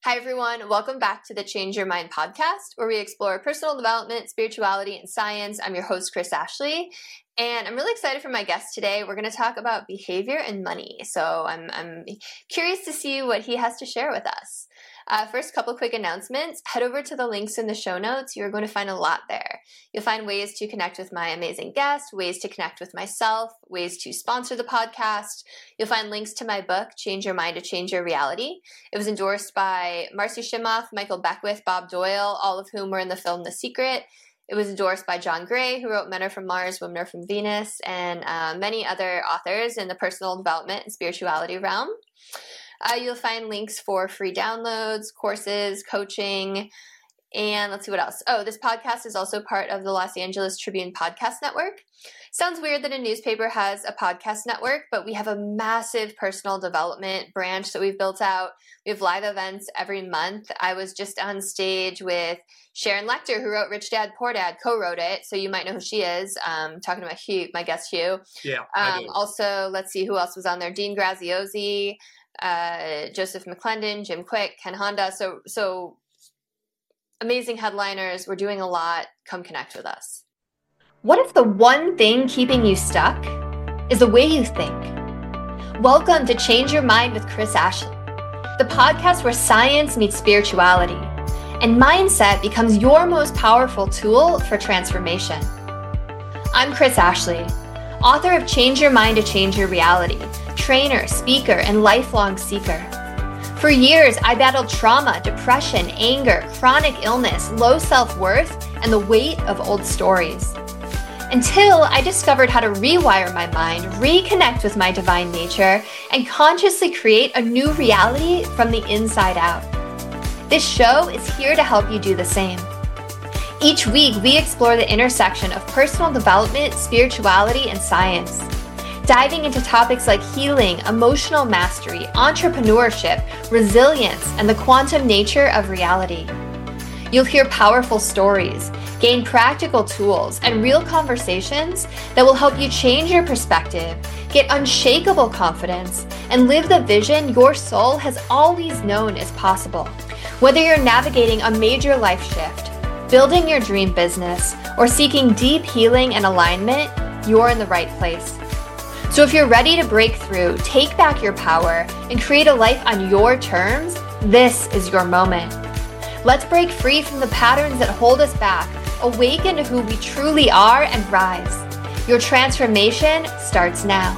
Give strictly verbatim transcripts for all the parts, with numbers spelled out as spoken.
Hi, everyone. Welcome back to the Change Your Mind podcast, where we explore personal development, spirituality, and science. I'm your host, Chris Ashley, and I'm really excited for my guest today. We're going to talk about behavior and money, so I'm, I'm curious to see what he has to share with us. Uh, first, couple quick announcements. Head over to the links in the show notes. You're going to find a lot there. You'll find ways to connect with my amazing guest, ways to connect with myself, ways to sponsor the podcast. You'll find links to my book, Change Your Mind to Change Your Reality. It was endorsed by Marcy Shimoff, Michael Beckwith, Bob Doyle, all of whom were in the film The Secret. It was endorsed by John Gray, who wrote Men Are From Mars, Women Are From Venus, and uh, many other authors in the personal development and spirituality realm. Uh, you'll find links for free downloads, courses, coaching, and let's see what else. Oh, this podcast is also part of the Los Angeles Tribune Podcast Network. Sounds weird that a newspaper has a podcast network, but we have a massive personal development branch that we've built out. We have live events every month. I was just on stage with Sharon Lechter, who wrote Rich Dad, Poor Dad, co-wrote it, so you might know who she is. Um, talking about Hugh, my guest Hugh. Yeah, um, Also, let's see who else was on there. Dean Graziosi, uh, Joseph McClendon, Jim Quick, Ken Honda. So, so amazing headliners. We're doing a lot. Come connect with us. What if the one thing keeping you stuck is the way you think? Welcome to Change Your Mind with Chris Ashley, the podcast where science meets spirituality and mindset becomes your most powerful tool for transformation. I'm Chris Ashley, author of Change Your Mind to Change Your Reality, trainer, speaker, and lifelong seeker. For years, I battled trauma, depression, anger, chronic illness, low self-worth, and the weight of old stories. Until I discovered how to rewire my mind, reconnect with my divine nature, and consciously create a new reality from the inside out. This show is here to help you do the same. Each week, we explore the intersection of personal development, spirituality, and science, diving into topics like healing, emotional mastery, entrepreneurship, resilience, and the quantum nature of reality. You'll hear powerful stories, gain practical tools, and real conversations that will help you change your perspective, get unshakable confidence, and live the vision your soul has always known is possible. Whether you're navigating a major life shift, building your dream business, or seeking deep healing and alignment, you're in the right place. So if you're ready to break through, take back your power, and create a life on your terms, this is your moment. Let's break free from the patterns that hold us back, awaken to who we truly are, and rise. Your transformation starts now.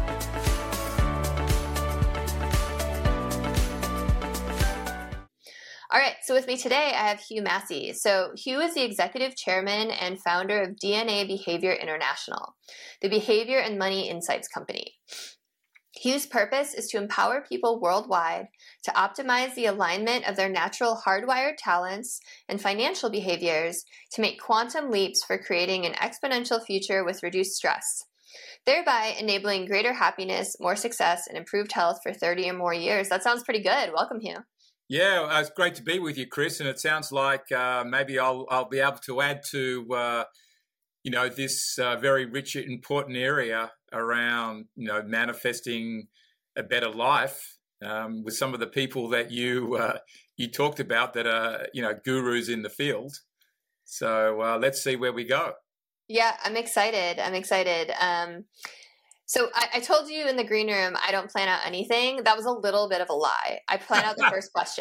All right, so with me today, I have Hugh Massey. So Hugh is the executive chairman and founder of D N A Behavior International, the behavior and money insights company. Hugh's purpose is to empower people worldwide to optimize the alignment of their natural hardwired talents and financial behaviors to make quantum leaps for creating an exponential future with reduced stress, thereby enabling greater happiness, more success, and improved health for thirty or more years. That sounds pretty good. Welcome, Hugh. Yeah, uh, it's great to be with you, Chris. And it sounds like uh, maybe I'll I'll be able to add to uh, you know this uh, very rich, important area around you know manifesting a better life um, with some of the people that you uh, you talked about that are you know gurus in the field. So uh, let's see where we go. Yeah, I'm excited. I'm excited. Um, So I, I told you in the green room, I don't plan out anything. That was a little bit of a lie. I plan out the first question.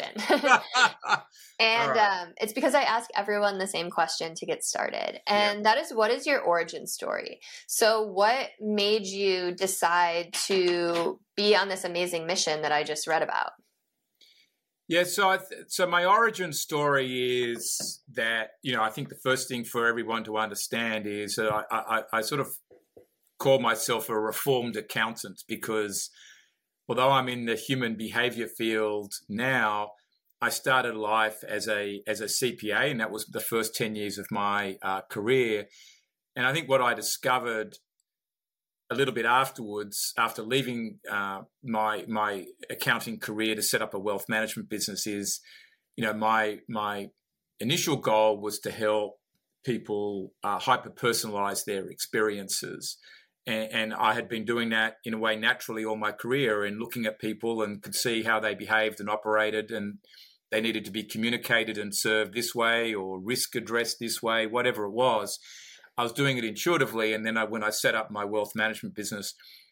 and right. um, it's because I ask everyone the same question to get started. And yeah. that is, what is your origin story? So what made you decide to be on this amazing mission that I just read about? Yeah, so I th- so my origin story is that, you know, I think the first thing for everyone to understand is that I, I, I sort of call myself a reformed accountant because although I'm in the human behavior field now, I started life as a as a C P A, and that was the first ten years of my uh, career. And I think what I discovered a little bit afterwards, after leaving uh, my my accounting career to set up a wealth management business, is, you know, my my initial goal was to help people uh, hyper personalize their experiences. And, and I had been doing that in a way naturally all my career, and looking at people and could see how they behaved and operated, and they needed to be communicated and served this way or risk addressed this way, whatever it was. I was doing it intuitively. And then I, when I set up my wealth management business,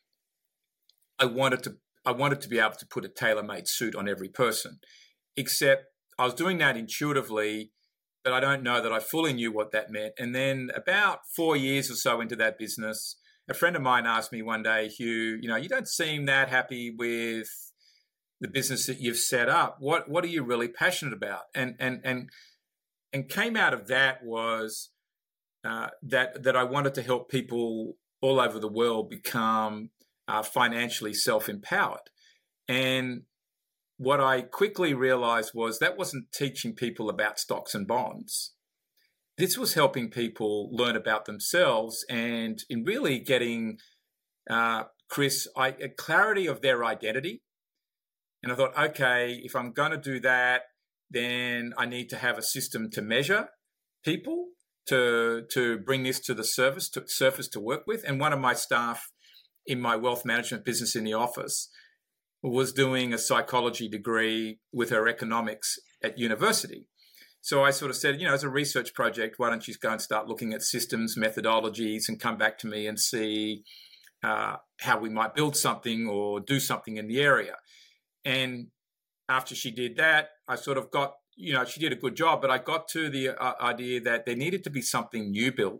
I wanted to I wanted to be able to put a tailor-made suit on every person, except I was doing that intuitively, but I don't know that I fully knew what that meant. And then about four years or so into that business, a friend of mine asked me one day, Hugh, you know, you don't seem that happy with the business that you've set up. What what are you really passionate about? And and and and came out of that was uh, that that I wanted to help people all over the world become uh, financially self-empowered. And what I quickly realized was that wasn't teaching people about stocks and bonds. This was helping people learn about themselves and in really getting, uh, Chris, I, a clarity of their identity. And I thought, okay, if I'm going to do that, then I need to have a system to measure people, to to bring this to the surface to, surface to work with. And one of my staff in my wealth management business in the office was doing a psychology degree with her economics at university. So I sort of said, you know, as a research project, why don't you go and start looking at systems, methodologies, and come back to me and see uh, how we might build something or do something in the area. And after she did that, I sort of got, you know, she did a good job, but I got to the uh, idea that there needed to be something new built.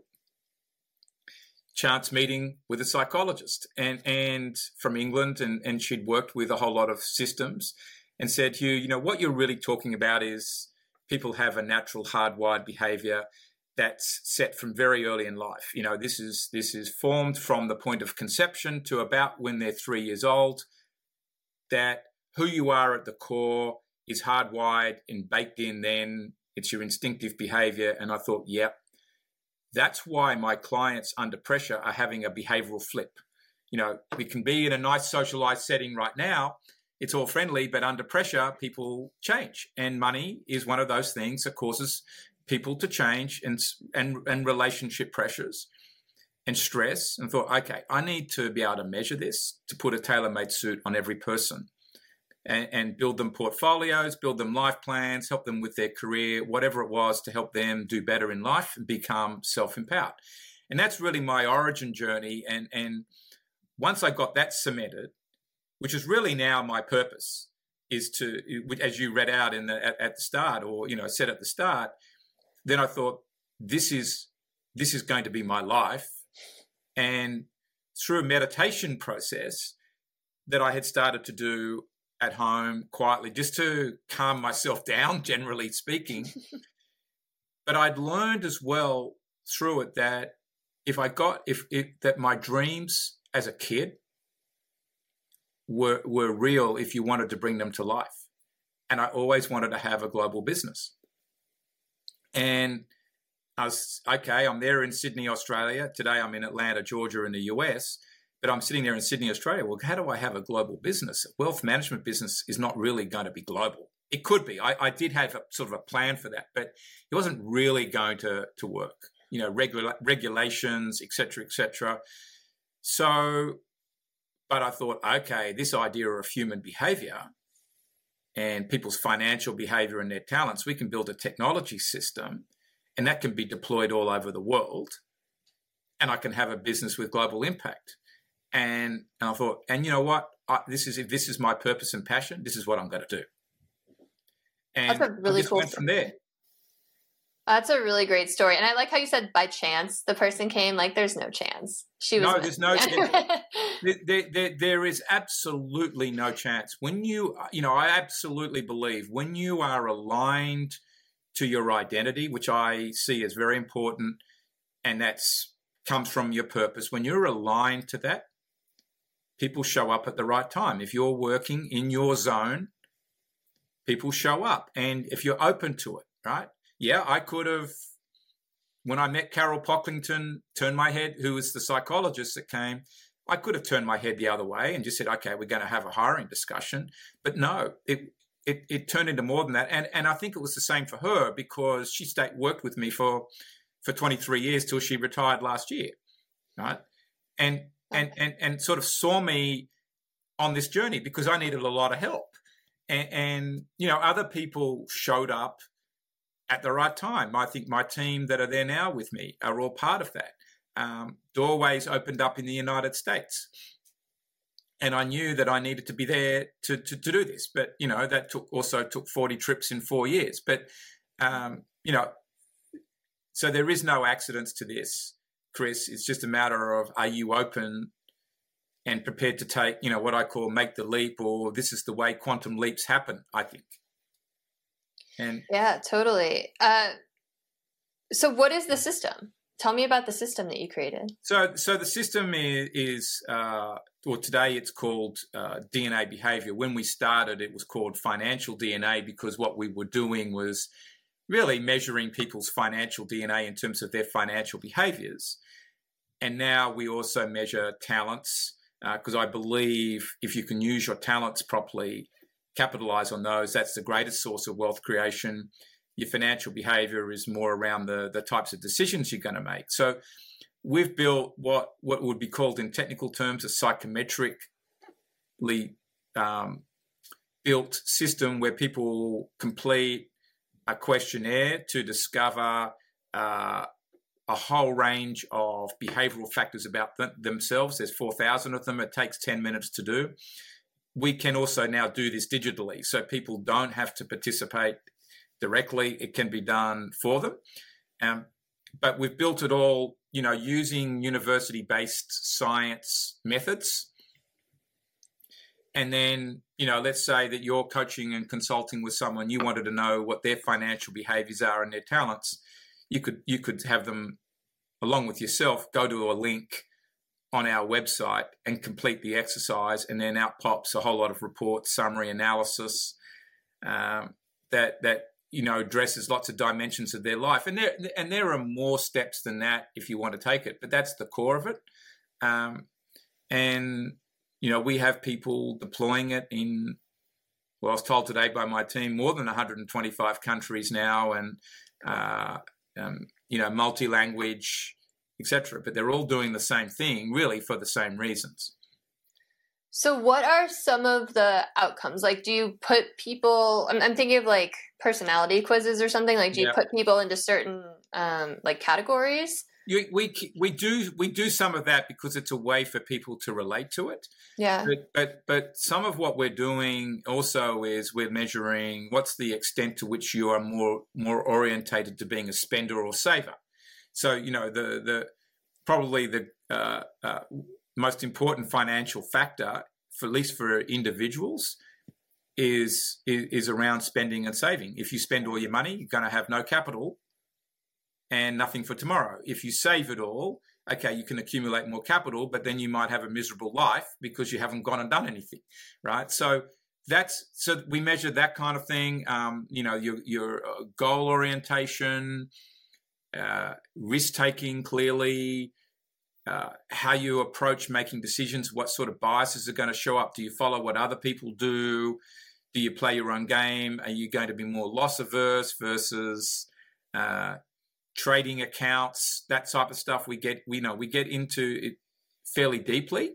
Chance meeting with a psychologist and, and from England, and, and she'd worked with a whole lot of systems and said, Hugh, you know, what you're really talking about is people have a natural hardwired behavior that's set from very early in life. You know, this is this is formed from the point of conception to about when they're three years old, that who you are at the core is hardwired and baked in then. It's your instinctive behavior. And I thought, yep. That's why my clients under pressure are having a behavioral flip. You know, we can be in a nice socialized setting right now. It's all friendly, but under pressure, people change. And money is one of those things that causes people to change, and and, and relationship pressures and stress. And thought, okay, I need to be able to measure this, to put a tailor-made suit on every person. And, and build them portfolios, build them life plans, help them with their career, whatever it was, to help them do better in life and become self-empowered. And that's really my origin journey. And, and once I got that cemented, which is really now my purpose, is to, as you read out in the, at, at the start, or, you know, said at the start, then I thought, this is this is going to be my life. And through a meditation process that I had started to do at home quietly, just to calm myself down, generally speaking. But I'd learned as well through it that if I got, if, if that my dreams as a kid were were real if you wanted to bring them to life. And I always wanted to have a global business. And I was, okay, I'm there in Sydney, Australia. Today I'm in Atlanta, Georgia in the U S. But I'm sitting there in Sydney, Australia. Well, how do I have a global business? A wealth management business is not really going to be global. It could be. I, I did have a, sort of a plan for that, but it wasn't really going to, to work. You know, regula- regulations, et cetera, et cetera. So, but I thought, okay, this idea of human behavior and people's financial behavior and their talents, we can build a technology system, and that can be deployed all over the world, and I can have a business with global impact. And, and I thought, and you know what? I, this is if this is my purpose and passion, this is what I'm going to do. And That's a really I just cool went from there. That's a really great story. And I like how you said by chance the person came. Like, there's no chance. She was no, there's no there, there, there, there is absolutely no chance. When you, you know, I absolutely believe when you are aligned to your identity, which I see as very important, and that's comes from your purpose. When you're aligned to that, people show up at the right time. If you're working in your zone, people show up. And if you're open to it, right? Yeah, I could have, when I met Carol Pocklington, turned my head, who was the psychologist that came, I could have turned my head the other way and just said, okay, we're going to have a hiring discussion. But no, it it, it turned into more than that. And and I think it was the same for her, because she stayed, worked with me for, for twenty-three years till she retired last year, right? And and and and sort of saw me on this journey because I needed a lot of help. and, and, you know, other people showed up at the right time. I think my team that are there now with me are all part of that. Um, doorways opened up in the United States. And I knew that I needed to be there to, to, to do this. But, you know, that took also took forty trips in four years. But, um, you know, so there is no accidents to this, Chris. It's just a matter of, are you open and prepared to take, you know, what I call make the leap, or this is the way quantum leaps happen, I think. And yeah, totally. Uh, so what is the system? Tell me about the system that you created. So, so the system is, is uh, well, today it's called uh, D N A behavior. When we started, it was called financial D N A, because what we were doing was really measuring people's financial D N A in terms of their financial behaviors. And now we also measure talents, because uh, I believe if you can use your talents properly, capitalize on those, that's the greatest source of wealth creation. Your financial behavior is more around the, the types of decisions you're going to make. So we've built what, what would be called in technical terms a psychometrically um, built system where people complete a questionnaire to discover uh, a whole range of behavioral factors about th- themselves. There's four thousand of them. It takes ten minutes to do. We can also now do this digitally, so people don't have to participate directly. It can be done for them. Um, but we've built it all, you know, using university-based science methods. And then, you know, let's say that you're coaching and consulting with someone, you wanted to know what their financial behaviors are and their talents. You could you could have them, along with yourself, go to a link on our website and complete the exercise, and then out pops a whole lot of reports, summary, analysis um, that that you know addresses lots of dimensions of their life. And there and there are more steps than that if you want to take it, but that's the core of it. Um, and you know we have people deploying it in, well, I was told today by my team, more than one hundred twenty-five countries now, and uh, um, you know multi-language, et cetera. But they're all doing the same thing, really, for the same reasons. So what are some of the outcomes? Like, do you put people, I'm, I'm thinking of like personality quizzes or something, like do you yeah. put people into certain um, like categories? You, we we do we do some of that because it's a way for people to relate to it. Yeah. But, but but some of what we're doing also is we're measuring what's the extent to which you are more more orientated to being a spender or saver. So you know the the probably the uh, uh, most important financial factor, for at least for individuals, is, is is around spending and saving. If you spend all your money, you're going to have no capital and nothing for tomorrow. If you save it all, okay, you can accumulate more capital, but then you might have a miserable life because you haven't gone and done anything, right? So that's so we measure that kind of thing. Um, you know, your your goal orientation, uh, risk taking, clearly. Uh, how you approach making decisions, what sort of biases are going to show up. Do you follow what other people do? Do you play your own game? Are you going to be more loss averse versus uh, trading accounts? That type of stuff. We get, we know, we get into it fairly deeply.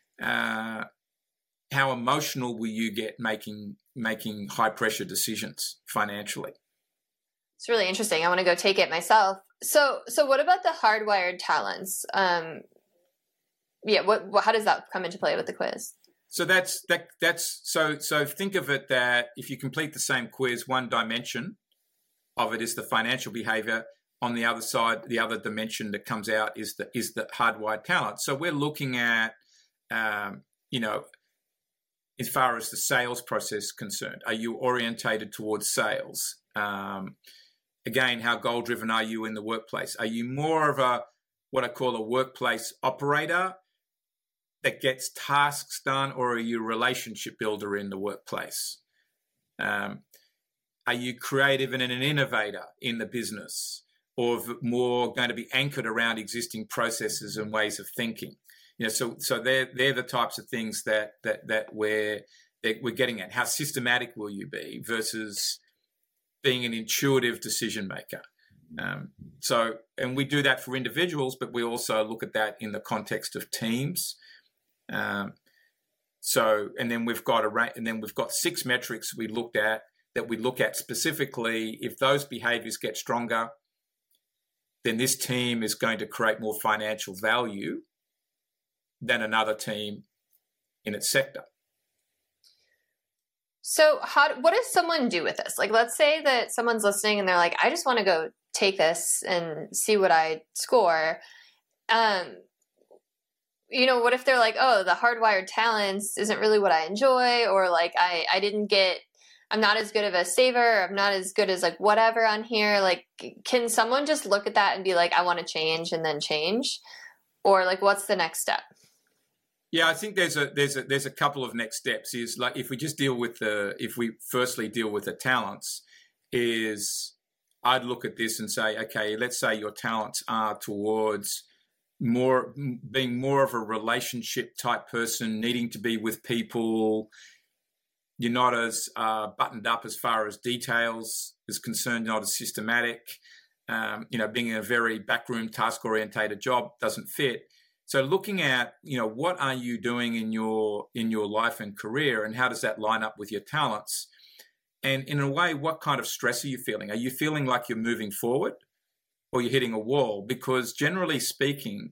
Uh, how emotional will you get making making high pressure decisions financially? It's really interesting. I want to go take it myself. So, so what about the hardwired talents? Um, yeah, what, what, how does that come into play with the quiz? So that's that. That's so. So think of it that if you complete the same quiz, one dimension of it is the financial behavior. On the other side, the other dimension that comes out is the is the hardwired talent. So we're looking at, um, you know, as far as the sales process is concerned, are you orientated towards sales? Um, Again, how goal-driven are you in the workplace? Are you more of a, what I call a workplace operator that gets tasks done, or are you a relationship builder in the workplace? Um, are you creative and an innovator in the business, or more going to be anchored around existing processes and ways of thinking? You know, so so they're they're the types of things that that that we're that we're getting at. How systematic will you be versus being an intuitive decision maker. Um, so, and we do that for individuals, but we also look at that in the context of teams. Um, So, and then we've got a ra- and then we've got six metrics we looked at that we look at specifically. If those behaviors get stronger, then this team is going to create more financial value than another team in its sector. So how, what does someone do with this? Like, let's say that someone's listening and they're like, I just want to go take this and see what I score. Um, you know, what if they're like, oh, the hardwired talents isn't really what I enjoy, or like, I, I didn't get, I'm not as good of a saver, I'm not as good as like whatever on here. Like, can someone just look at that and be like, I want to change and then change? Or like, what's the next step? Yeah, I think there's a there's a there's a couple of next steps. Is like if we just deal with the if we firstly deal with the talents, is I'd look at this and say, okay, let's say your talents are towards more being more of a relationship type person, needing to be with people. You're not as uh, buttoned up as far as details is concerned, not as systematic. Um, you know, being in a very backroom task orientated job doesn't fit. So looking at, you know, what are you doing in your in your life and career, and how does that line up with your talents? And in a way, what kind of stress are you feeling? Are you feeling like you're moving forward, or you're hitting a wall? Because generally speaking,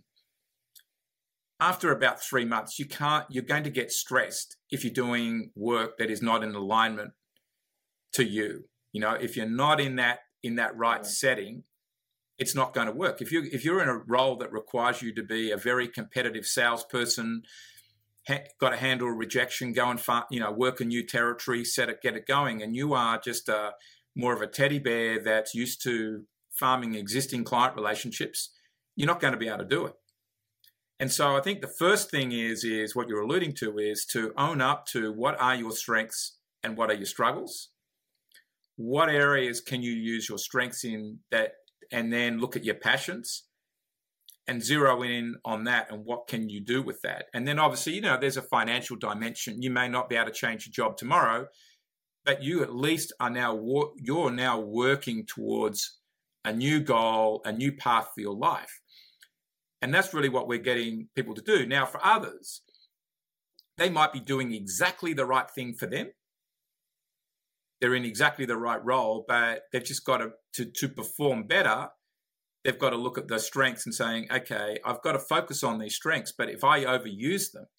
after about three months, you can't. You're going to get stressed if you're doing work that is not in alignment to you. You know, if you're not in that in that right yeah. setting, it's not going to work. If you if you're in a role that requires you to be a very competitive salesperson, ha- got to handle rejection, go and fa- you know work a new territory, set it, get it going, and you are just a more of a teddy bear that's used to farming existing client relationships, you're not going to be able to do it. And so I think the first thing is is what you're alluding to is to own up to what are your strengths and what are your struggles. What areas can you use your strengths in that? And then look at your passions and zero in on that and what can you do with that. And then obviously, you know, there's a financial dimension. You may not be able to change your job tomorrow, but you at least are now, you're now working towards a new goal, a new path for your life. And that's really what we're getting people to do. Now, for others, they might be doing exactly the right thing for them. They're in exactly the right role, but they've just got to, to, to perform better. They've got to look at the strengths and saying, okay, I've got to focus on these strengths, but if I overuse them,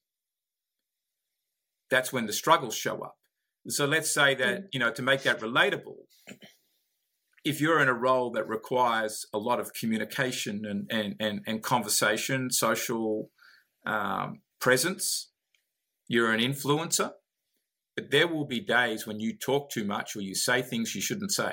that's when the struggles show up. So let's say that, you know, to make that relatable, if you're in a role that requires a lot of communication and, and, and, and conversation, social um, presence, you're an influencer. But there will be days when you talk too much or you say things you shouldn't say.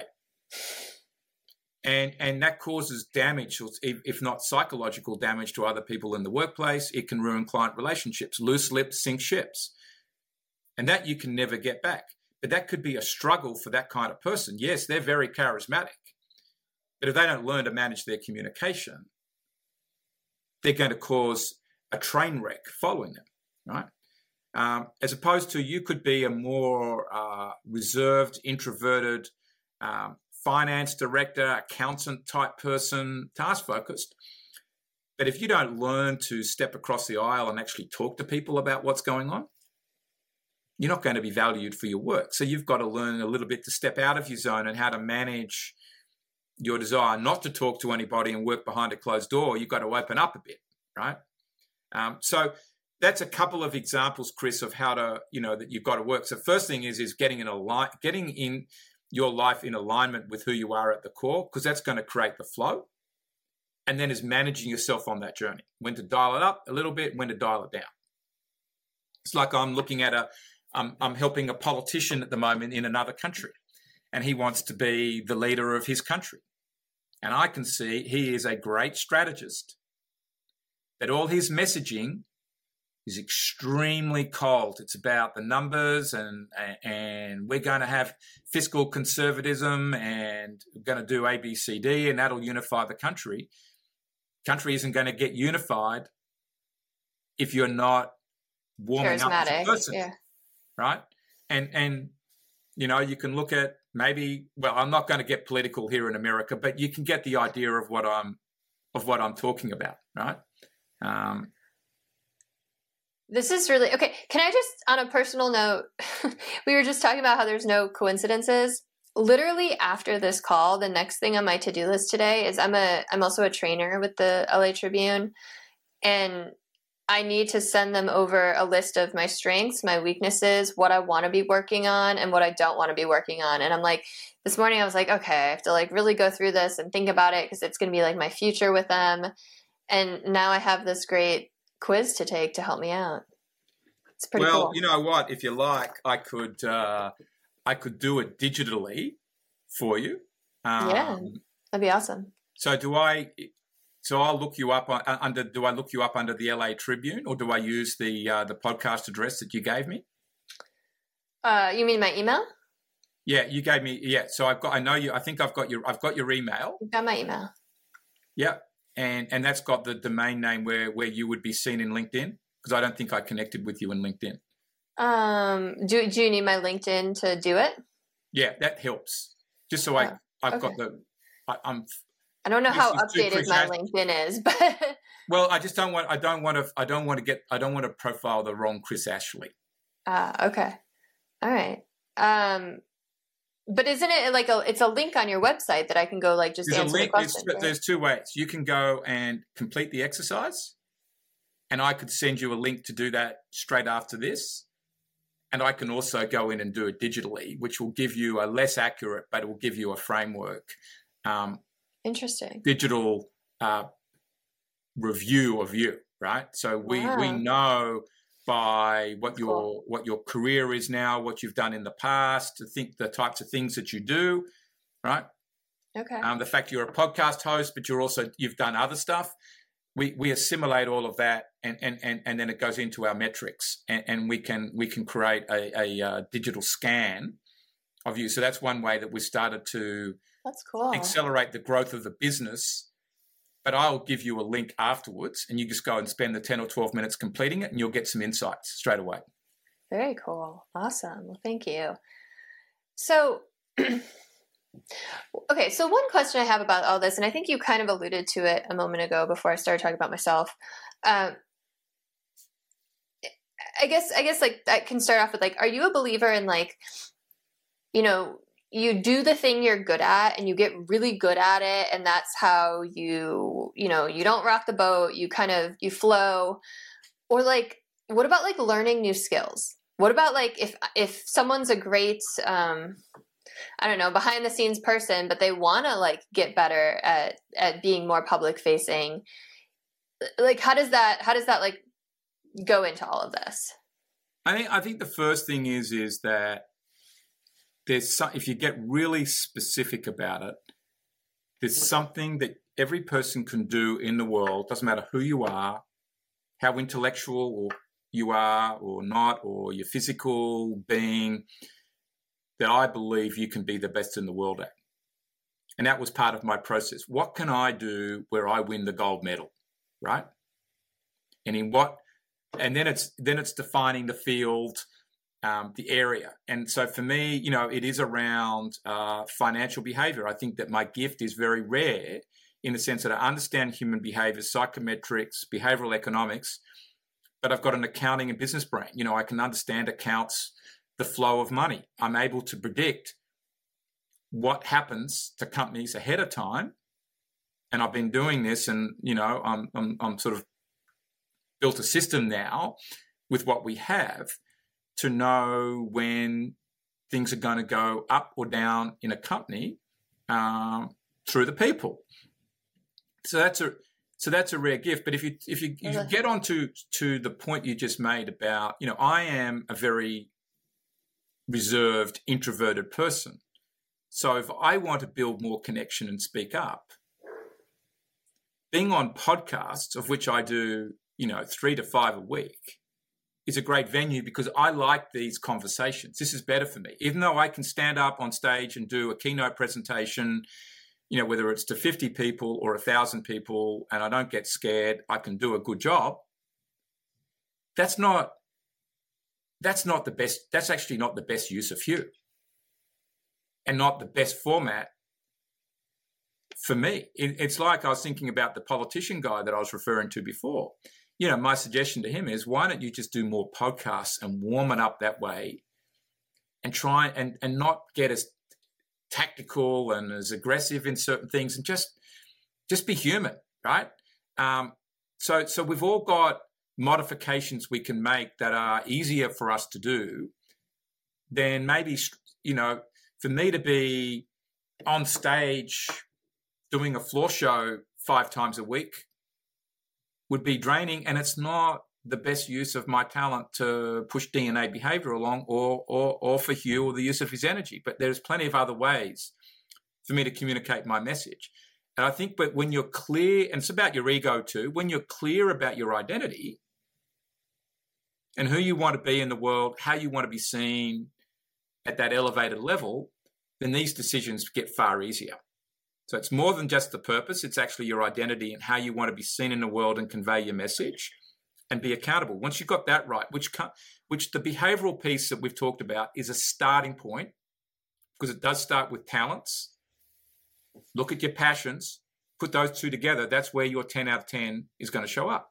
And, and that causes damage, if not psychological damage, to other people in the workplace. It can ruin client relationships. Loose lips sink ships. And that you can never get back. But that could be a struggle for that kind of person. Yes, they're very charismatic. But if they don't learn to manage their communication, they're going to cause a train wreck following them, right? Um, as opposed to you could be a more uh, reserved, introverted, um, finance director, accountant type person, task focused. But if you don't learn to step across the aisle and actually talk to people about what's going on, you're not going to be valued for your work. So you've got to learn a little bit to step out of your zone and how to manage your desire not to talk to anybody and work behind a closed door. You've got to open up a bit, right? Um, so that's a couple of examples, Chris, of how to, you know, that you've got to work. So first thing is, is getting in a getting in your life in alignment with who you are at the core, because that's going to create the flow. And then is managing yourself on that journey, when to dial it up a little bit, when to dial it down. It's like I'm looking at a, I'm, I'm helping a politician at the moment in another country, and he wants to be the leader of his country. And I can see he is a great strategist, but all his messaging is extremely cold. It's about the numbers and and we're going to have fiscal conservatism and we're going to do A, B, C, D, and that'll unify the country. Country isn't going to get unified if you're not warming up as a person, yeah. right? And and you know, you can look at maybe, well, I'm not going to get political here in America, but you can get the idea of what I'm of what I'm talking about, right? Um, This is really okay. Can I just, on a personal note, we were just talking about how there's no coincidences. Literally after this call, the next thing on my to-do list today is I'm a I'm also a trainer with the L A Tribune, and I need to send them over a list of my strengths, my weaknesses, what I want to be working on, and what I don't want to be working on. And I'm like, this morning I was like, okay, I have to like really go through this and think about it because it's going to be like my future with them. And now I have this great quiz to take to help me out. It's pretty well, cool. you know what? If you like, I could uh, I could do it digitally for you. Um, yeah, that'd be awesome. So do I? So I'll look you up under. Do I look you up under the L A Tribune, or do I use the uh, the podcast address that you gave me? Uh, you mean my email? Yeah, you gave me. Yeah, so I've got. I know you. I think I've got your. I've got your email. You've got my email. Yeah, and and that's got the domain name where where you would be seen in LinkedIn, because I don't think I connected with you in LinkedIn. Um, do do you need my LinkedIn to do it? Yeah, that helps. Just so I oh, I've okay. got the. I, I'm. I don't know how updated my LinkedIn is, but well, I just don't want. I don't want to. I don't want to get. I don't want to profile the wrong Chris Ashley. Ah, uh, okay, all right. Um, but isn't it like a? It's a link on your website that I can go like just there's answer a link, the question. There's, right? there's two ways. You can go and complete the exercise, and I could send you a link to do that straight after this. And I can also go in and do it digitally, which will give you a less accurate, but it will give you a framework. Um, Interesting. Digital uh, review of you, right? So we wow. we know by what That's your cool. what your career is now, what you've done in the past, to think the types of things that you do, right? Okay. Um, the fact you're a podcast host, but you're also you've done other stuff. We we assimilate all of that, and and and, and then it goes into our metrics, and, and we can we can create a, a, a digital scan of you. So that's one way that we started to. That's cool. Accelerate the growth of the business, but I'll give you a link afterwards, and you just go and spend the ten or twelve minutes completing it, and you'll get some insights straight away. Very cool. Awesome. Well, thank you. So, okay, so one question I have about all this, and I think you kind of alluded to it a moment ago before I started talking about myself. Um, I guess, I guess like I can start off with like, are you a believer in like, you know, you do the thing you're good at and you get really good at it, and that's how you, you know, you don't rock the boat, you kind of, you flow? Or like, what about like learning new skills? What about like if if someone's a great, um, I don't know, behind the scenes person, but they want to like get better at at being more public facing? Like, how does that how does that like go into all of this? I think I think the first thing is is that there's some, if you get really specific about it, there's something that every person can do in the world. Doesn't matter who you are, how intellectual you are or not, or your physical being, that I believe you can be the best in the world at. And that was part of my process. What can I do where I win the gold medal, right? And in what, and then it's then it's defining the field, um, the area. And so for me, you know, it is around uh, financial behavior. I think that my gift is very rare in the sense that I understand human behavior, psychometrics, behavioral economics, but I've got an accounting and business brain. You know, I can understand accounts, the flow of money. I'm able to predict what happens to companies ahead of time. And I've been doing this, and, you know, I'm, I'm, I'm sort of built a system now with what we have to know when things are going to go up or down in a company um, through the people. So that's a so that's a rare gift. But if you if you, if you get on to, to the point you just made about, you know, I am a very reserved, introverted person. So if I want to build more connection and speak up, being on podcasts, of which I do, you know, three to five a week, is a great venue because I like these conversations. This is better for me. Even though I can stand up on stage and do a keynote presentation, you know, whether it's to fifty people or one thousand people, and I don't get scared, I can do a good job. That's not, that's not the best, that's actually not the best use of you, and not the best format for me. It, it's like I was thinking about the politician guy that I was referring to before. you know, my suggestion to him is, why don't you just do more podcasts and warm it up that way, and try and and not get as tactical and as aggressive in certain things, and just just be human, right? Um, so so we've all got modifications we can make that are easier for us to do than maybe, you know, for me to be on stage doing a floor show five times a week would be draining, and it's not the best use of my talent to push D N A behavior along, or, or, or for Hugh, or the use of his energy. But there's plenty of other ways for me to communicate my message. And I think, but when you're clear, and it's about your ego too, when you're clear about your identity and who you want to be in the world, how you want to be seen at that elevated level, then these decisions get far easier. So it's more than just the purpose. It's actually your identity and how you want to be seen in the world and convey your message and be accountable. Once you've got that right, which which the behavioral piece that we've talked about is a starting point, because it does start with talents. Look at your passions, put those two together. That's where your ten out of ten is going to show up.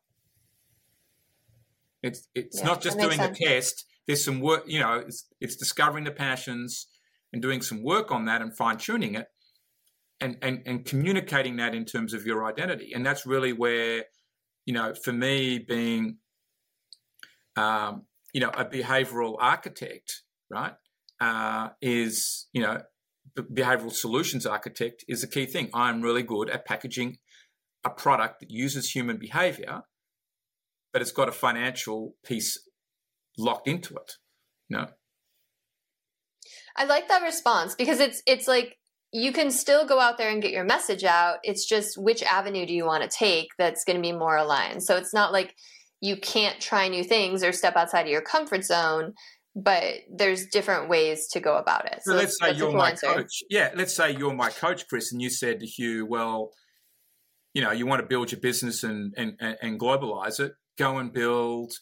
It's it's yeah, not just doing sense. a test. There's some work, you know, it's, it's discovering the passions and doing some work on that and fine-tuning it, and, and, and communicating that in terms of your identity. And that's really where, you know, for me being, um, you know, a behavioral architect, right, uh, is, you know, behavioral solutions architect is a key thing. I'm really good at packaging a product that uses human behavior, but it's got a financial piece locked into it, you know. I like that response, because it's it's like, you can still go out there and get your message out. It's just, which avenue do you want to take that's going to be more aligned? So it's not like you can't try new things or step outside of your comfort zone, but there's different ways to go about it. So, so let's say you're my answer. coach. Yeah, let's say you're my coach, Chris, and you said to Hugh, well, you know, you want to build your business and and, and globalize it. Go and build,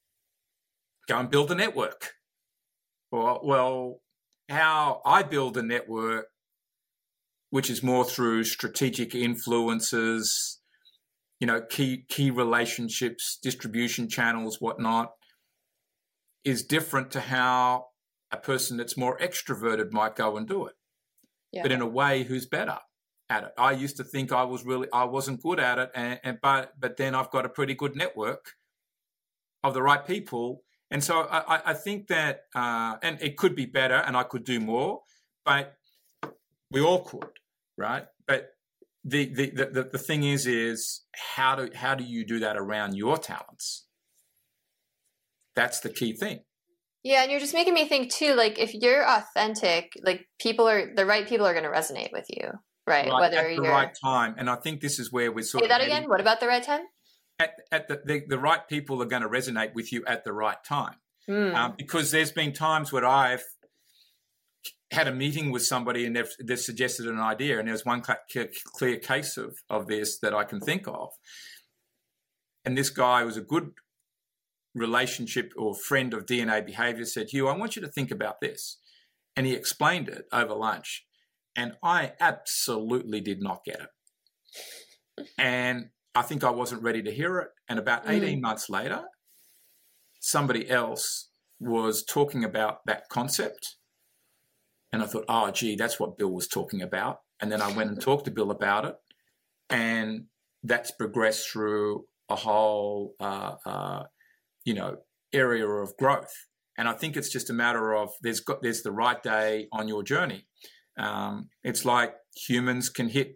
go and build a network. Well, well, how I build a network, which is more through strategic influences, you know, key key relationships, distribution channels, whatnot, is different to how a person that's more extroverted might go and do it. Yeah. But in a way, who's better at it? I used to think I was really, I wasn't good at it, and, and but but then I've got a pretty good network of the right people, and so I, I think that, uh, and it could be better, and I could do more, but we all could, right? But the the the, the thing is, is how do how do you do that around your talents? That's the key thing. Yeah, and you're just making me think too, like, if you're authentic, like, people are, the right people are going to resonate with you, right? Right, Whether at the you're right time. And I think this is where we're sort Say of... that again? What about the right time? At, at the, the, the right people are going to resonate with you at the right time. Mm. Um, because there's been times where I've had a meeting with somebody and they've, they've suggested an idea, and there's one cl- clear case of, of this that I can think of. And this guy was a good relationship or friend of D N A behavior, said, Hugh, I want you to think about this. And he explained it over lunch, and I absolutely did not get it. And I think I wasn't ready to hear it. And about eighteen mm. months later, somebody else was talking about that concept. And I thought, oh, gee, that's what Bill was talking about. And then I went and talked to Bill about it. And that's progressed through a whole, uh, uh, you know, area of growth. And I think it's just a matter of there's got there's the right day on your journey. Um, it's like humans can hit.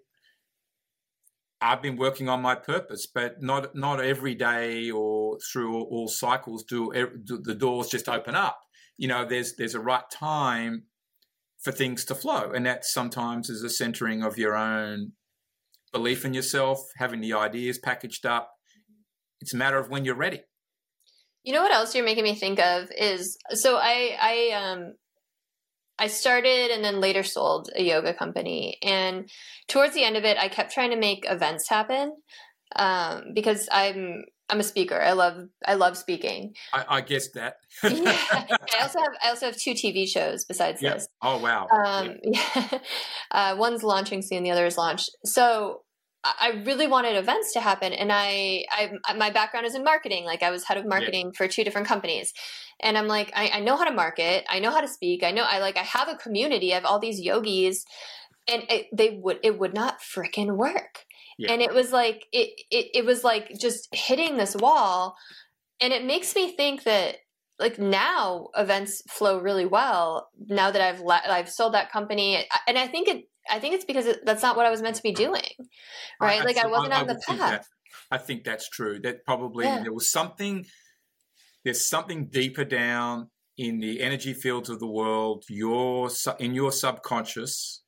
I've been working on my purpose, but not not every day or through all, all cycles do, do the doors just open up. You know, there's there's a right time for things to flow, and that sometimes is a centering of your own belief in yourself, having the ideas packaged up. It's a matter of when you're ready. You know what else you're making me think of is, so I I um I started and then later sold a yoga company, and towards the end of it, I kept trying to make events happen um, because I'm I'm a speaker. I love I love speaking. I, I guessed that. Yeah. I also have I also have two T V shows besides yep. this. Oh wow! Um, yeah. uh, one's launching soon, the other is launched. So I really wanted events to happen. And I, I, my background is in marketing. Like I was head of marketing yeah. for two different companies. And I'm like, I, I know how to market. I know how to speak. I know I like, I have a community. I have all these yogis and it, they would, it would not frickin' work. Yeah. And it was like, it, it, it was like just hitting this wall. And it makes me think that like now events flow really well now that I've let, I've sold that company. And I think it, I think it's because it, that's not what I was meant to be doing, right? I, like I wasn't I, on I the path. That, I think that's true. That probably yeah. there was something, there's something deeper down in the energy fields of the world, your in your subconscious,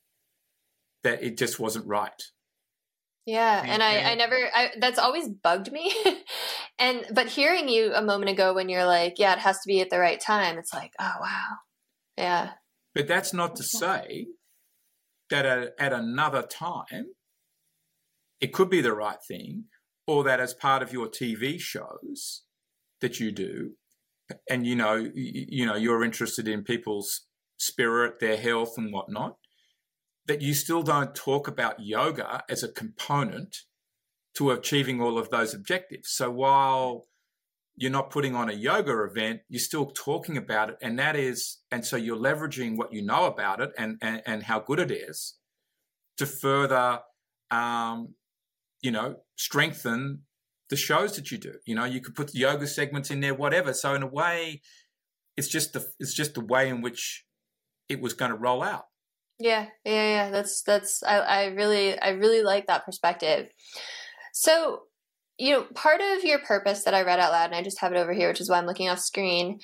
that it just wasn't right. Yeah, and, and I, and, I never, I, that's always bugged me. and But hearing you a moment ago when you're like, yeah, it has to be at the right time, it's like, oh, wow. Yeah. But that's not to say that at, at another time, it could be the right thing, or that as part of your T V shows that you do, and, you know, you, you know, you're interested in people's spirit, their health and whatnot, that you still don't talk about yoga as a component to achieving all of those objectives. So while you're not putting on a yoga event, you're still talking about it. And that is, and so you're leveraging what you know about it and, and, and how good it is to further, um, you know, strengthen the shows that you do. You know, you could put the yoga segments in there, whatever. So in a way, it's just the, it's just the way in which it was going to roll out. Yeah, yeah, yeah. That's, that's, I, I really, I really like that perspective. So, you know, part of your purpose that I read out loud, and I just have it over here, which is why I'm looking off screen,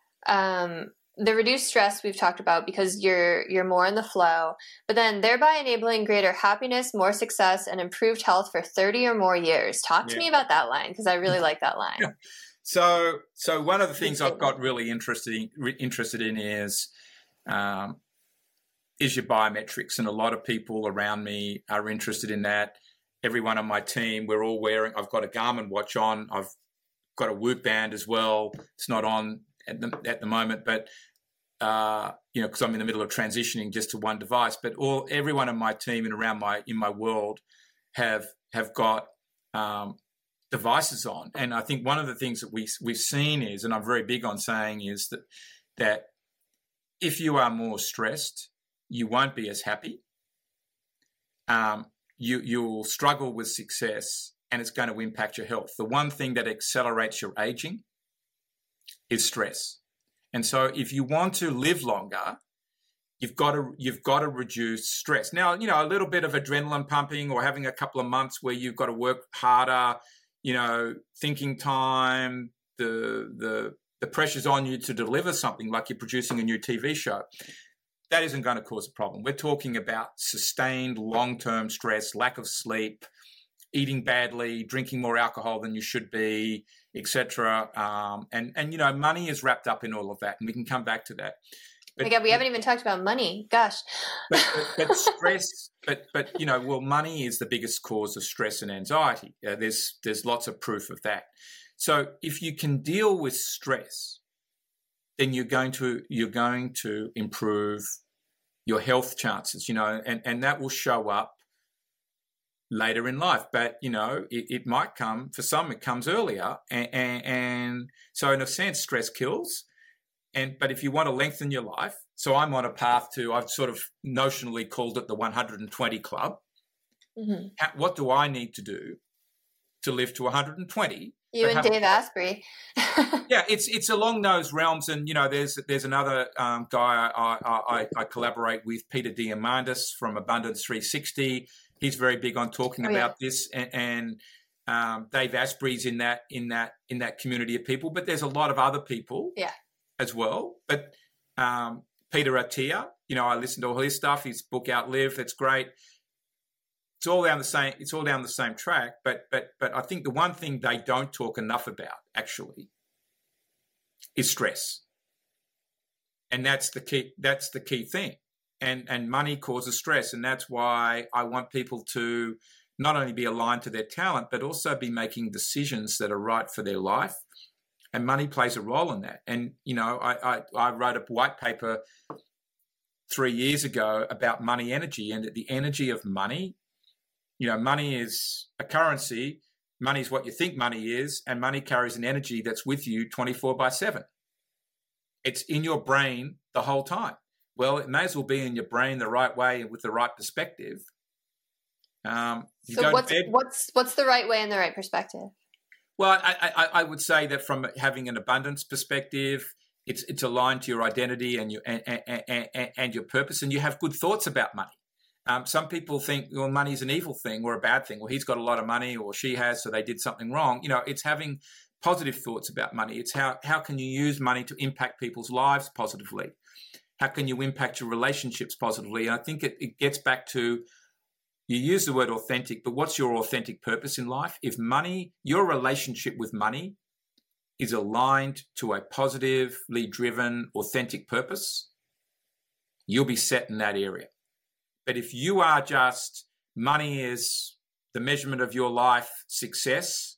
um, the reduced stress we've talked about because you're you're more in the flow, but then thereby enabling greater happiness, more success, and improved health for thirty or more years. Talk to yeah. me about that line because I really like that line. Yeah. So, so one of the things I've got really interested in, interested in is um, is your biometrics, and a lot of people around me are interested in that. Everyone on my team, we're all wearing, I've got a Garmin watch on. I've got a Whoop band as well. It's not on at the, at the moment, but, uh, you know, because I'm in the middle of transitioning just to one device. But all everyone on my team and around my, in my world have, have got um, devices on. And I think one of the things that we, we've seen is, and I'm very big on saying is that, that if you are more stressed, you won't be as happy. Um, You, you'll struggle with success and it's going to impact your health. The one thing that accelerates your aging is stress. And so if you want to live longer, you've got to, you've got to reduce stress. Now, you know, a little bit of adrenaline pumping or having a couple of months where you've got to work harder, you know, thinking time, the, the, the pressure's on you to deliver something like you're producing a new T V show. That isn't going to cause a problem. We're talking about sustained long-term stress, lack of sleep, eating badly, drinking more alcohol than you should be, et cetera. Um, and, and, you know, money is wrapped up in all of that, and we can come back to that. But, oh my God, we haven't even talked about money. Gosh. But, but, but stress, but, but, you know, well, money is the biggest cause of stress and anxiety. Uh, there's, there's lots of proof of that. So if you can deal with stress, then you're going to, you're going to improve your health chances, you know, and, and that will show up later in life. But, you know, it, it might come, for some it comes earlier. And, and, and so in a sense, stress kills. And but if you want to lengthen your life, so I'm on a path to, I've sort of notionally called it the one hundred twenty club. Mm-hmm. How, what do I need to do to live to one hundred twenty? You and Dave Asprey. Yeah, it's it's along those realms, and you know, there's there's another um, guy I, I I collaborate with, Peter Diamandis from Abundance three sixty. He's very big on talking oh, about yeah. this, and, and um, Dave Asprey's in that in that in that community of people. But there's a lot of other people, yeah. as well. But um, Peter Attia, you know, I listen to all his stuff. His book Outlive, it's great. It's all down the same. It's all down the same track. But but but I think the one thing they don't talk enough about actually is stress, and that's the key. That's the key thing. And and money causes stress, and that's why I want people to not only be aligned to their talent, but also be making decisions that are right for their life. And money plays a role in that. And you know, I I, I wrote a white paper three years ago about money energy, and the energy of money. you know, money is a currency. Money is what you think money is, and money carries an energy that's with you twenty-four by seven. It's in your brain the whole time. Well, it may as well be in your brain the right way and with the right perspective. Um, you so what's what's what's the right way and the right perspective? Well, I, I, I would say that from having an abundance perspective, it's it's aligned to your identity and your and, and, and, and your purpose, and you have good thoughts about money. Um, some people think, well, money is an evil thing or a bad thing. Well, he's got a lot of money, or she has, so they did something wrong. You know, it's having positive thoughts about money. It's how how can you use money to impact people's lives positively? How can you impact your relationships positively? And I think it, it gets back to, you use the word authentic, but what's your authentic purpose in life? If money, your relationship with money is aligned to a positively driven, authentic purpose, you'll be set in that area. But if you are just, money is the measurement of your life success,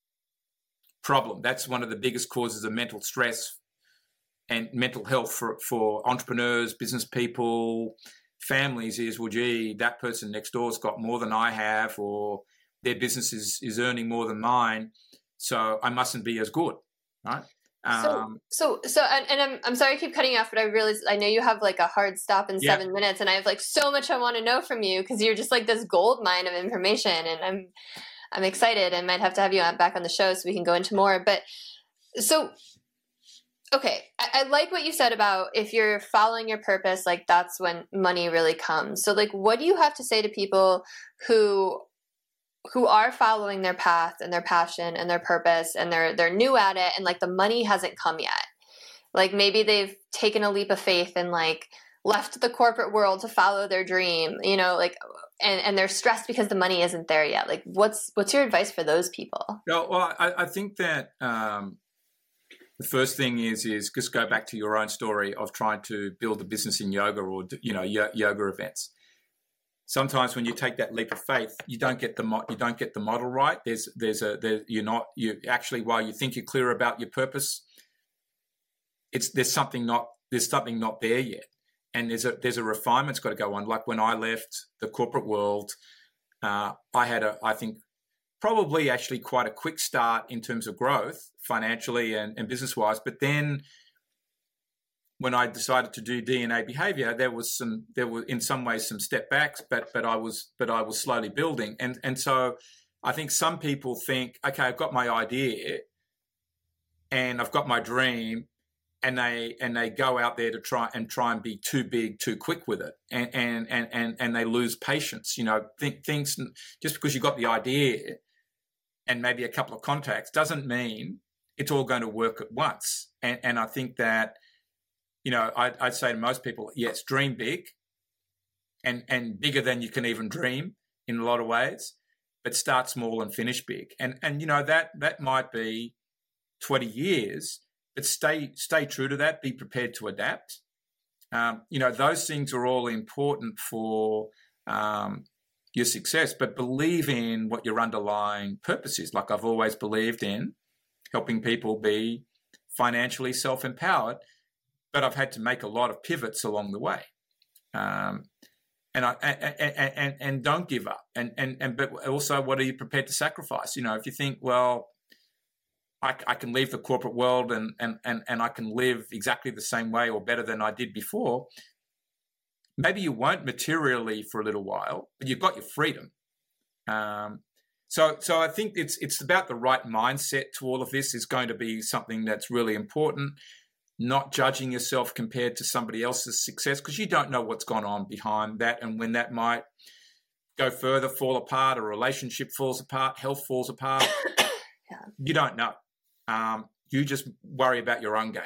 problem. That's one of the biggest causes of mental stress and mental health for, for entrepreneurs, business people, families is, well, gee, that person next door's got more than I have, or their business is, is earning more than mine, so I mustn't be as good, right? Um, so, so, so, and, and I'm, I'm sorry I keep cutting you off, but I realize, I know you have like a hard stop in yeah. seven minutes, and I have like so much I want to know from you, because you're just like this gold mine of information, and I'm, I'm excited, and might have to have you back on the show so we can go into more. But so, okay, I, I like what you said about if you're following your purpose, like that's when money really comes. So like, what do you have to say to people who who are following their path and their passion and their purpose, and they're they're new at it, and like the money hasn't come yet? Like maybe they've taken a leap of faith and like left the corporate world to follow their dream, you know, like, and, and they're stressed because the money isn't there yet. Like what's what's your advice for those people? Well, well I, I think that um, the first thing is is just go back to your own story of trying to build a business in yoga, or, you know, yoga events. Sometimes when you take that leap of faith, you don't get the mo- you don't get the model right. There's there's a there, you're not you actually, while you think you're clear about your purpose, it's there's something not there's something not there yet, and there's a there's a refinement's got to go on. Like when I left the corporate world, uh, I had a I think probably actually quite a quick start in terms of growth financially and, and business wise, but then when I decided to do D N A behavior, there was some, there were in some ways some step backs, but but I was but I was slowly building, and and so I think some people think, okay, I've got my idea, and I've got my dream, and they and they go out there to try and try and be too big, too quick with it, and and and and, and they lose patience. You know, think things just because you got the idea and maybe a couple of contacts doesn't mean it's all going to work at once, and and I think that, you know, I'd, I'd say to most people, yes, dream big, and and bigger than you can even dream in a lot of ways, but start small and finish big. And and you know that that might be twenty years, but stay stay true to that. Be prepared to adapt. Um, you know, those things are all important for um, your success. But believe in what your underlying purpose is. Like I've always believed in helping people be financially self-empowered. But I've had to make a lot of pivots along the way, um, and I and, and and don't give up. And and and but also, what are you prepared to sacrifice? You know, if you think, well, I, I can leave the corporate world and and and and I can live exactly the same way or better than I did before, maybe you won't materially for a little while, but you've got your freedom. Um, so so I think it's it's about the right mindset to all of this is going to be something that's really important. Not judging yourself compared to somebody else's success, because you don't know what's gone on behind that and when that might go further, fall apart, a relationship falls apart, health falls apart. Yeah. You don't know. Um, you just worry about your own game.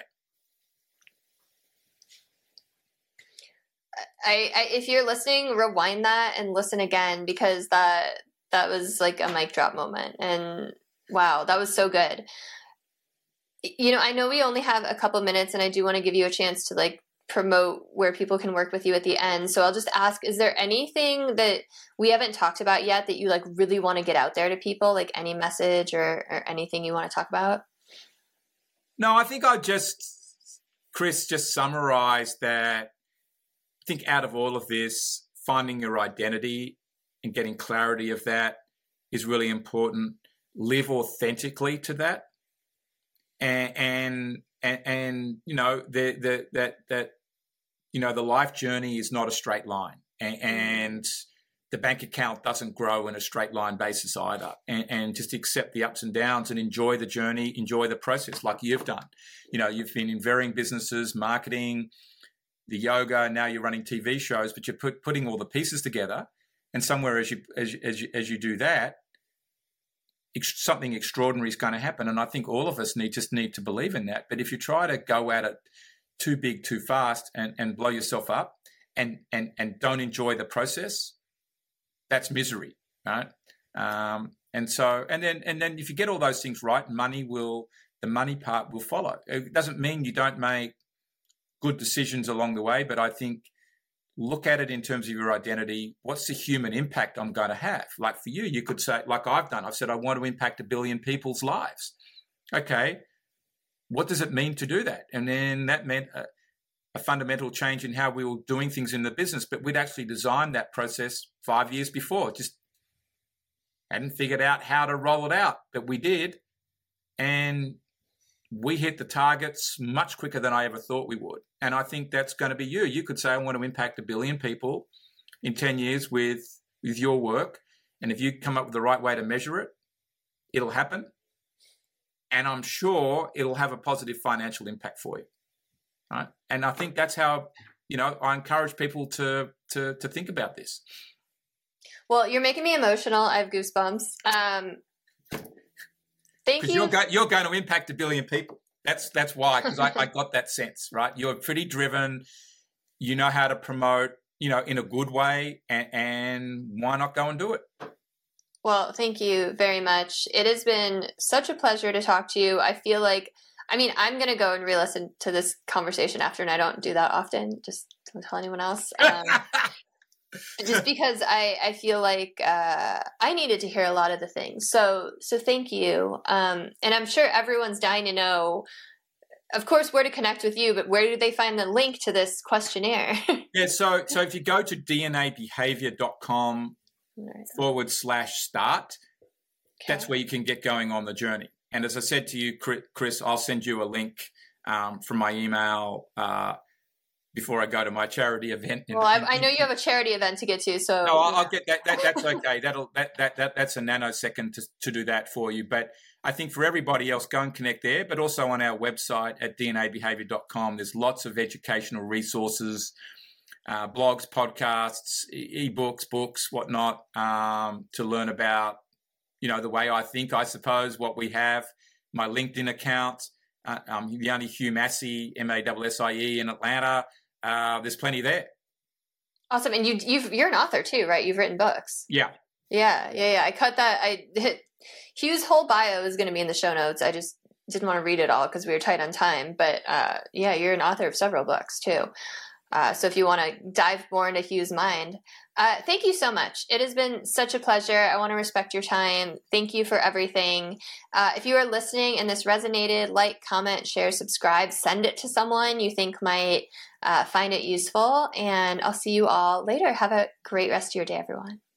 I, I, if you're listening, rewind that and listen again, because that that was like a mic drop moment. And wow, that was so good. You know, I know we only have a couple minutes, and I do want to give you a chance to like promote where people can work with you at the end. So I'll just ask, is there anything that we haven't talked about yet that you like really want to get out there to people, like any message or, or anything you want to talk about? No, I think I just, Chris, just summarized that. I think out of all of this, finding your identity and getting clarity of that is really important. Live authentically to that. And, and, and, and you know, the, the, that, that, you know, the life journey is not a straight line, and, and the bank account doesn't grow in a straight line basis either. And, and just accept the ups and downs and enjoy the journey, enjoy the process like you've done. You know, you've been in varying businesses, marketing, the yoga, now you're running T V shows, but you're put, putting all the pieces together. And somewhere as you, as, as you, as you do that, ex- something extraordinary is going to happen. And I think all of us need just need to believe in that. But if you try to go at it too big, too fast, and, and blow yourself up, and, and, and don't enjoy the process, that's misery, right? Um, and so, and then, and then if you get all those things right, money will, the money part will follow. It doesn't mean you don't make good decisions along the way, but I think look at it in terms of your identity. What's the human impact I'm going to have? Like for you, you could say, like I've done, I've said, I want to impact a billion people's lives. Okay. What does it mean to do that? And then that meant a, a fundamental change in how we were doing things in the business, but we'd actually designed that process five years before, just hadn't figured out how to roll it out, but we did. And we hit the targets much quicker than I ever thought we would. And I think that's going to be you. You could say, I want to impact a billion people in ten years with, with your work. And if you come up with the right way to measure it, it'll happen. And I'm sure it'll have a positive financial impact for you. Right? And I think that's how, you know, I encourage people to, to, to think about this. Well, you're making me emotional. I have goosebumps. Um, thank you. You're, go, you're going to impact a billion people. That's that's why, because I, I got that sense, right? You're pretty driven. You know how to promote, you know, in a good way, and, and why not go and do it? Well, thank you very much. It has been such a pleasure to talk to you. I feel like, I mean, I'm going to go and re-listen to this conversation after, and I don't do that often. Just don't tell anyone else. Um, just because I, I feel like uh, I needed to hear a lot of the things. So, so thank you. Um, and I'm sure everyone's dying to know, of course, where to connect with you, but where do they find the link to this questionnaire? yeah. So, so if you go to d n a behavior dot com forward slash start, okay. That's where you can get going on the journey. And as I said to you, Chris, I'll send you a link um, from my email uh, before I go to my charity event. Well, in, in, I know you have a charity event to get to, so no, I'll, I'll get that. that that's okay. That'll that, that that that's a nanosecond to to do that for you. But I think for everybody else, go and connect there. But also on our website at d n a behavior dot com, there's lots of educational resources. Uh, blogs, podcasts, e- ebooks, books, whatnot, um, to learn about, you know, the way I think, I suppose, what we have. My LinkedIn account, uh, um, the only Hugh Massey, M A S S I E in Atlanta. Uh, there's plenty there. Awesome. And you, you've, you're an author too, right? You've written books. Yeah. Yeah. Yeah. Yeah. I cut that. I hit Hugh's whole bio is going to be in the show notes. I just didn't want to read it all because we were tight on time, but uh, yeah, you're an author of several books too. Uh, so if you want to dive more into Hugh's mind, uh, thank you so much. It has been such a pleasure. I want to respect your time. Thank you for everything. Uh, if you are listening and this resonated, like, comment, share, subscribe, send it to someone you think might uh, find it useful. And I'll see you all later. Have a great rest of your day, everyone.